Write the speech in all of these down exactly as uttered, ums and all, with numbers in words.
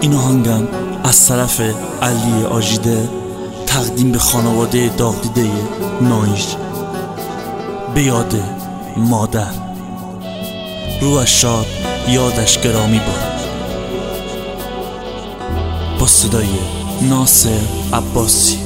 این آهنگم از طرف علی آژیده تقدیم به خانواده داغ دیده نایش، به یاد مادر. روحش شاد، یادش گرامی باد. با صدای ناصر عباسی.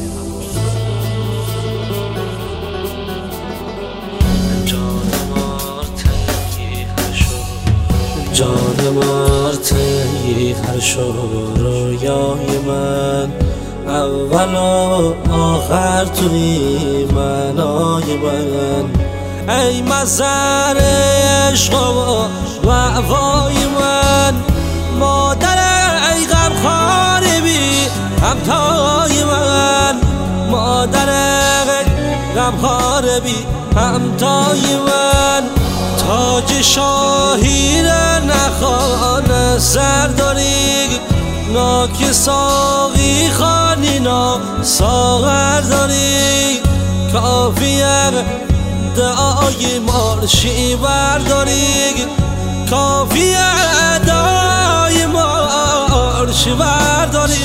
جان مارتی هر شو رویای من، اول و آخر توی منای من. ای مظهر عشق و وفای من، مادر ای غمخوار بی همتای من. مادر غمخوار بی همتای من. تاج شاهی را نخوان سرداری، ناک ساقی خانی نا ساغر داری. کافیه دعای مارشی برداری، کافیه دعای مارشی برداری.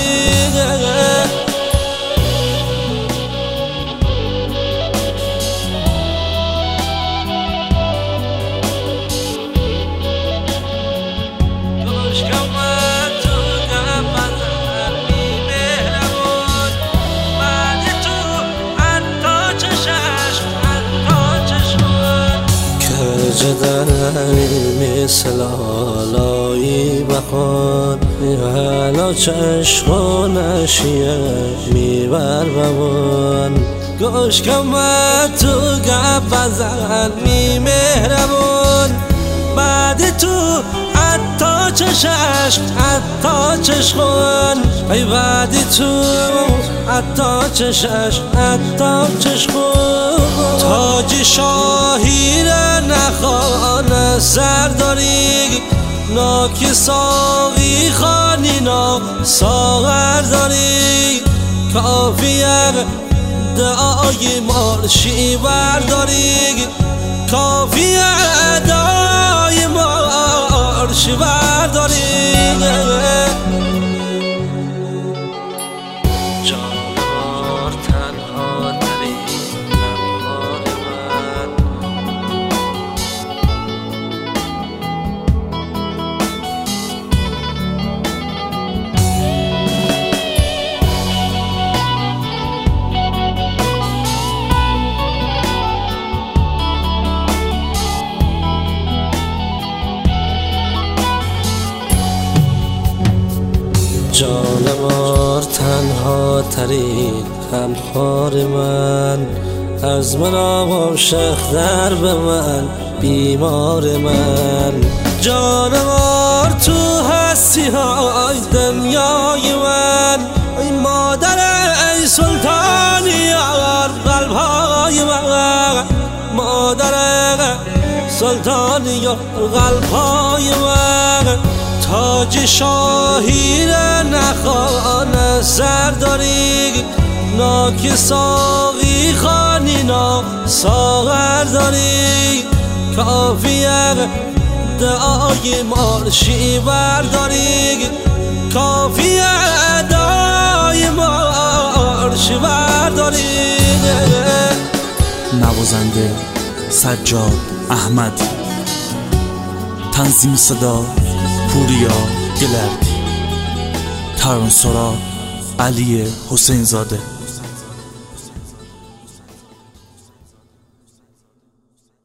جدنی مثل آلایی بخوان، حالا چشق و نشیه میبر بمان. گوش کم تو گپ بزن می مهربون، بعد تو حتی چشق حتی چشقون. ای بعد تو حتی چشق حتی چشقون. تاج شاهی را نخوان سرداری، ناک ساقی خانی نا ساغر داری. کافیه دعای مارشی برداری، کافیه دعای مارشی برداری. جانمار تنها ترین غمخوار من، از من عاشق در به من بیمار من. جانمار تو هستی های دنیای من، ای مادر ای سلطانی یار قلبهای من. مادر سلطانی یار قلبهای من. تاج شاهی را نخوان سرداری، ناک ساقی خانی نا ساغر داری. کافیه دعای مارشی برداری، کافیه دعای مارشی برداری. نوازنده سجاد احمدی، تنظیم صدا پوریا گلردی، ترانسورا علی حسین زاده.